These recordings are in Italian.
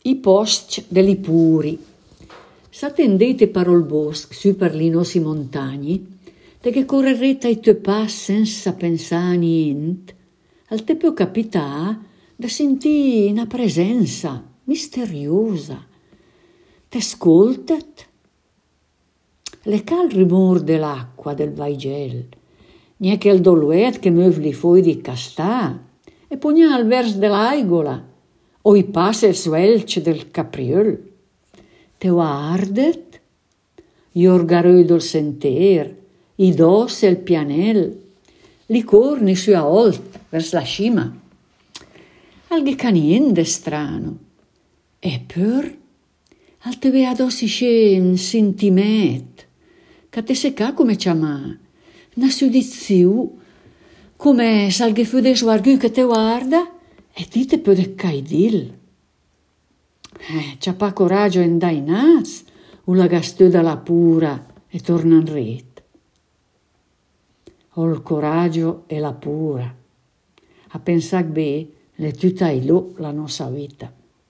I post degli puri. S'attendete parol bosc, su per li nostri montagni, de che correrete ai tuoi passi senza pensare niente, al te può capitare da sentire una presenza misteriosa. Te ascoltat? Le cal rumor dell'acqua del vaigel, neanche il doluet che muove li fogli di castà, e pugna al vers dell'aigola, o i passi suelce del capriol. Te guardet? Gli orgaroi del sentier, i dos e il pianel, li corni su a olt, vers la cima. Alghe caniende strano. E pur, al te vea dossi scen sentimet, che te secca come chiamà, una sudiziu, come salghe fude suargu che te guarda, e ti te può caidil. C'ha pa coraggio in dai nas, u la gastuda la pura e torna in ret. Ho il coraggio e la pura. A pensar be, le tutta ilo la nostra vita.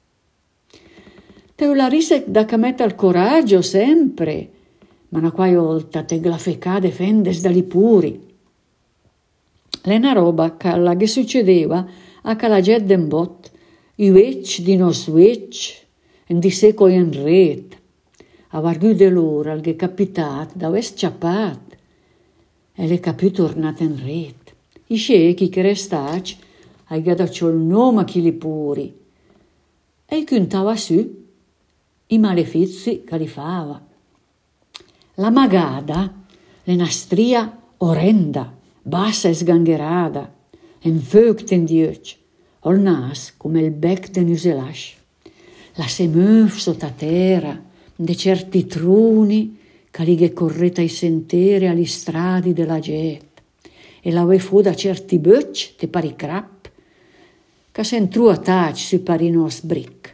Te la risse da che metta il coraggio sempre, ma una quai volta te glafecà defendes dagli puri. È una roba che succedeva a che la gente in bot, i vecchi di nos vecchi, in di seco in ret, a vargù de loro al che capitat, da est ciappat, e le capì tornate in ret. I scechi che restac, ai gadaccio il nome chi li puri, e contava su i malefizi che li fava. La magada, le nastria orrenda, bassa e sgangherada, enfugt in diuc, ol nas come il bec de nuselasci. La se muove sotto terra, de certi truni, che li correta ai sentieri agli stradi della gente, e la ve fu da certi böcci, te pari crap, che s'entru a tac su pari nos bric.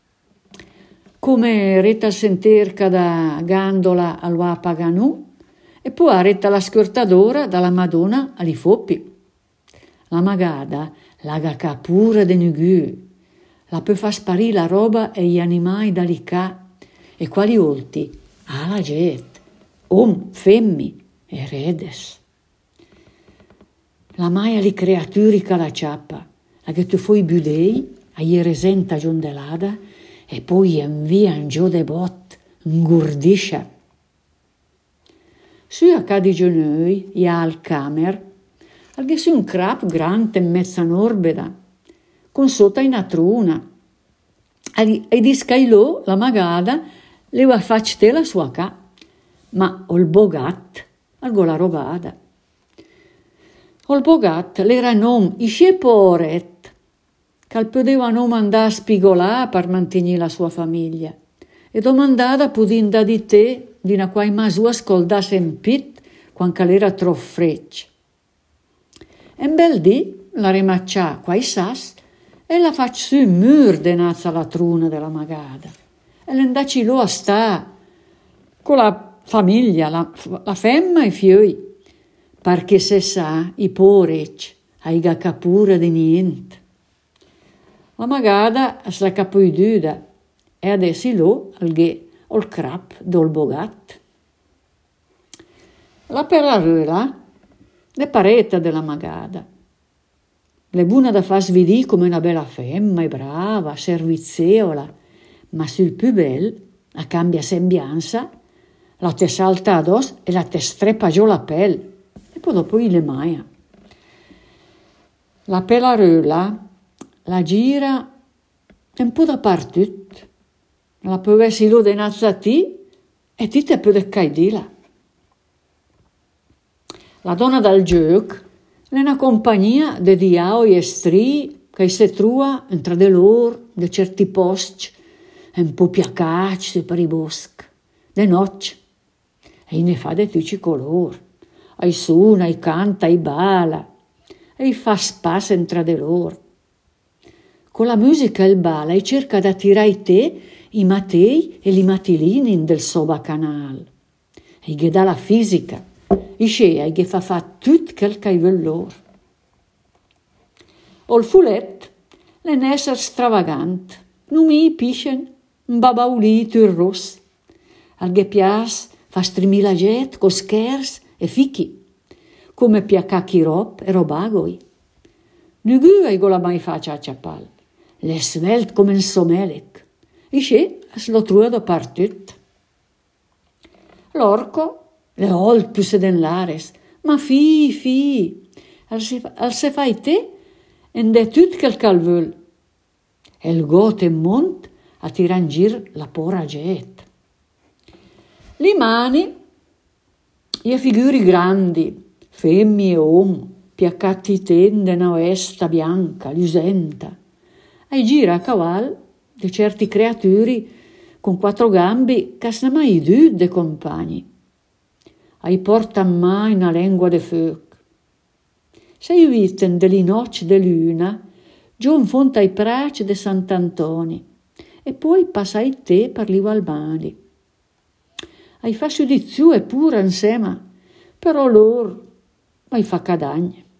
Come retta al senterca da Gandola al Paganù, e poi retta la scortadora dalla Madonna agli Foppi. La magada laga capura de nugu, la può far sparire la roba e gli animali dalicà, e quali olti alla gente, femmi e redes. La maia li creaturi che la ciappa, la che tu fui budei, a resenta giondelada, e poi invia in giù de bot, ngurdiscia. Su a cadi genoi, ia al camer, alghe su un crap grande in mezza norbeda, con sotto una truna. E di scailò la magada le va facte la sua ca, ma ol bogat algo la robada. Ol bogat l'era non isce poret, che poteva non andare a spigolare per mantenere la sua famiglia, e domandava pudinda di te di una quai masua scoldasse in pit quando l'era troppo freccia. En bel dì la rimaccià quai sas e la fac su mur denazza la truna della magada. E l'endaci lo a sta con la famiglia, la femma e i fioi, perché se sa i porec aiga capura di niente. La magada s'la capuiduda e adesso lo alghe ol crap dol bogat. La perarula le pareta della magada. Le buona da far svidì come una bella femma e brava, serviziola, ma sul più bel, a cambia sembianza, la te salta addosso e la te streppa giù la pelle, e poi dopo le maia. La pelarula la gira un po' dappertutto, la può essere lo denazza a ti e ti te può caidila. La donna dal gioco è una compagnia de diao e stri che si trova tra de loro, de certi posti, un po' piacacci per i boschi, de notte, e ne fa de tutti i colori, e suona, e canta, e balla, e fa spazio tra de loro. Con la musica e il balla e cerca di attirare te, i matei e i matilini del suo bacanal, e gli dà la fisica, e gli fa tutto quel che vuole loro. O il fulet è un essere stravagante, non mi piscen, un babaulito il ross. Al che pias fa strimi la jet, co schers e fichi, come piacacchi rob e robagoi. Nugu ei gola mai faccia a ciapal, le svelt come un somelec, e se lo trua da partut. L'orco, le old più sedenlares, ma fi, al se fai te, en de tut quel cal völ. El got en mont a tirar gir la pora jet. Li mani, e figuri grandi, femmi e om, piaccati tende na vesta bianca, lusenta. Ai gira a caval de certi creaturi con 4 gambi che s'ne mai due de compagni. Ai porta mai una lingua de foc. Sei visten delle noci de luna, giù in fonte ai praci de Sant'Antoni, e poi passai te per li Valbani. Ai fa giudizio e pure insieme, però loro mai fa cadagne.